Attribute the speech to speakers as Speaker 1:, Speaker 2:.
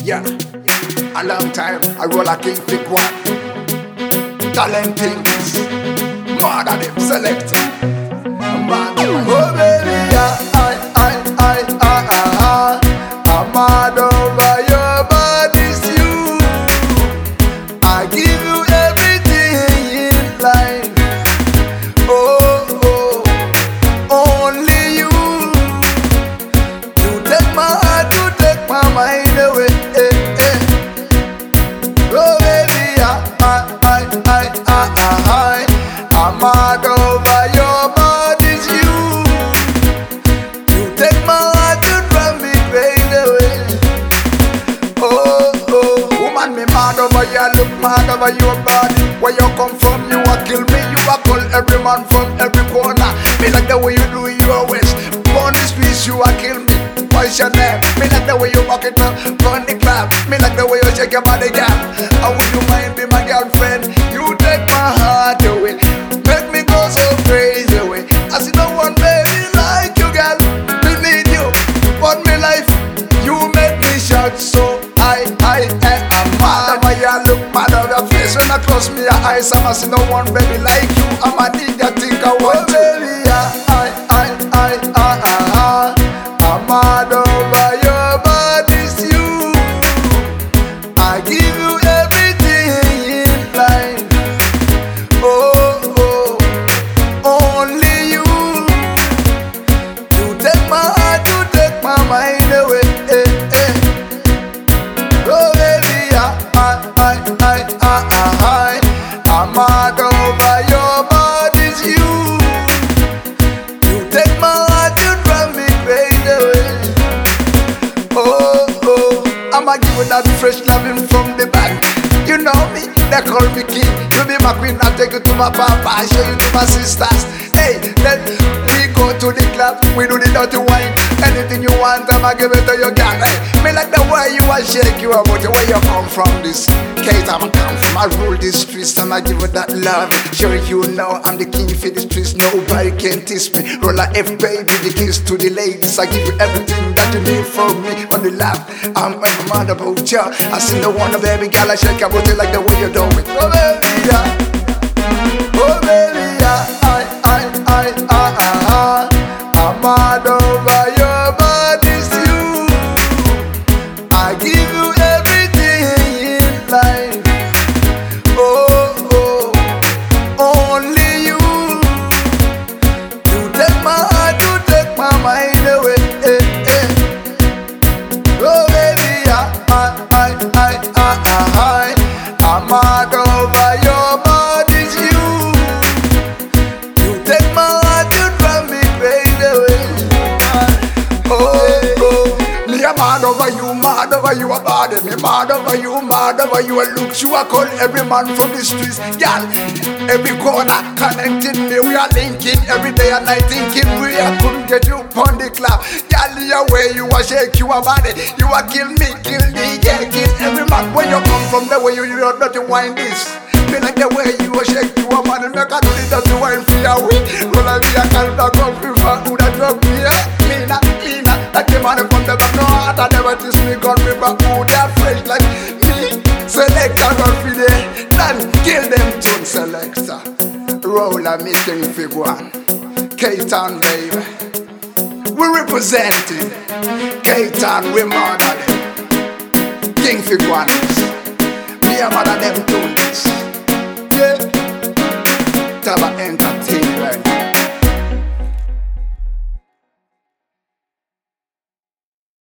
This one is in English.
Speaker 1: Yeah, a long time I roll a king pick one. Talent things, more than them select. Man, oh baby, I'm mad over your body's you. I give you everything in life. Oh, oh, only you. You take my heart, you take my mind away. Oh baby, I'm mad over your body's you. You take my heart, you drive me crazy away. Oh, oh, woman, me mad over you, I look mad over your body. Where you come from, you a kill me, you a call every man from every corner. Me like the way you do your waist, on the streets you a kill me. What's your name? Me like the way you walk it up, on the club. Me like the way you shake your body, girl. How would you mind be my girlfriend? You take my heart away, make me go so crazy away. I see no one baby like you, girl. Me need you, but me life, you make me shout so I'm mad over you, look mad over your face. When I close me your eyes, I see no one baby like you. I'ma need you, think I want you. Baby, I'm mad over your body's you. I give you everything in life. Oh, oh, only you. You take my heart, you take my mind away. Oh baby, I'm mad over your body's you. You take my heart, you drive me crazy away. Oh, oh, I'ma give you that fresh loving from the back. You know me, they call me king. You be my queen, I'll take you to my papa, I'll show you to my sisters. Hey, then we go to the club, we do the dirty wine. Anything you want, I'ma give it to your girl. Hey, me like the way you a shake you about the way you come from this Kate, I'ma come from, I rule these streets, I'ma give you that love. Sure you know I'm the king for the streets, nobody can teach me. Roll like F baby, the keys to the ladies. I give you everything that you need from me. On the love, I'm mad about you. I see no one, baby girl, I shake your booty like the way you do it. Oh baby, oh baby, I'm mad over your body's you. I give you everything in life. Oh, oh, only you. You take my heart, you take my mind away. Oh baby, I'm mad over your body's you. You take my heart, you drive me crazy away. Oh, oh, me a mad over you a body. Me mad over you a looks. You a call every man from the streets, girl. Every corner connecting me, we are linking every day and night thinking we are couldn't get you on the club. Girl, the way you a shake you a body, you a kill me, yeah, kill every man. When you come from the way you do dirty wine this. Me like the way you a shake you a body, make a do the dirty wine for your way. Roll a be a girl that come from who that drop me, yeah. Cleaner, like the man from the back. No heart I never teach me gun me back. Who that fresh like me. Select a gun for them, then kill them tune selector. Roll a meeting for one. K-Town baby, we representing K-Town, we murder them. King for one, me a mother them tune this. Yeah, Taba entertain right now.